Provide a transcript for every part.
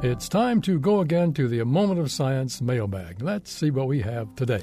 It's time to go again to the Moment of Science mailbag. Let's see what we have today.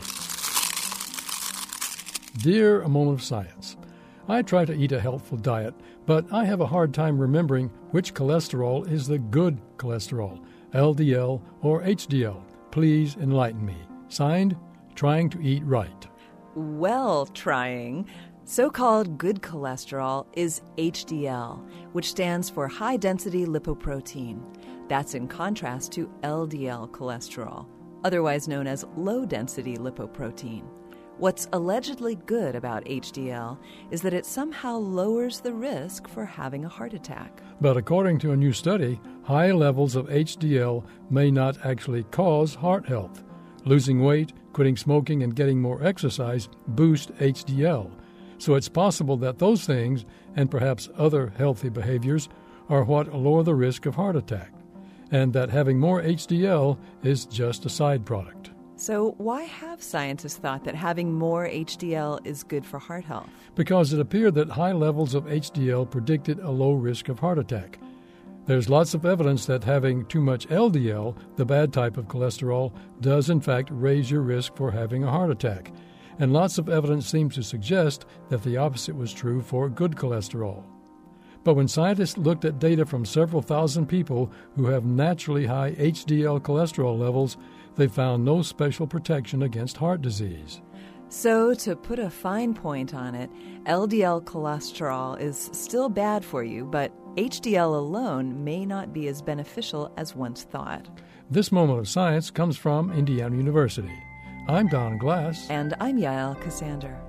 Dear A Moment of Science, I try to eat a healthful diet, but I have a hard time remembering which cholesterol is the good cholesterol, LDL or HDL. Please enlighten me. Signed, Trying to Eat Right. Well, trying. So-called good cholesterol is HDL, which stands for high-density lipoprotein. That's in contrast to LDL cholesterol, otherwise known as low-density lipoprotein. What's allegedly good about HDL is that it somehow lowers the risk for having a heart attack. But according to a new study, high levels of HDL may not actually cause heart health. Losing weight, quitting smoking, and getting more exercise boost HDL. So it's possible that those things, and perhaps other healthy behaviors, are what lower the risk of heart attack, and that having more HDL is just a side product. So why have scientists thought that having more HDL is good for heart health? Because it appeared that high levels of HDL predicted a low risk of heart attack. There's lots of evidence that having too much LDL, the bad type of cholesterol, does in fact raise your risk for having a heart attack. And lots of evidence seems to suggest that the opposite was true for good cholesterol. But when scientists looked at data from several thousand people who have naturally high HDL cholesterol levels, they found no special protection against heart disease. So, to put a fine point on it, LDL cholesterol is still bad for you, but HDL alone may not be as beneficial as once thought. This Moment of Science comes from Indiana University. I'm Don Glass. And I'm Yael Cassander.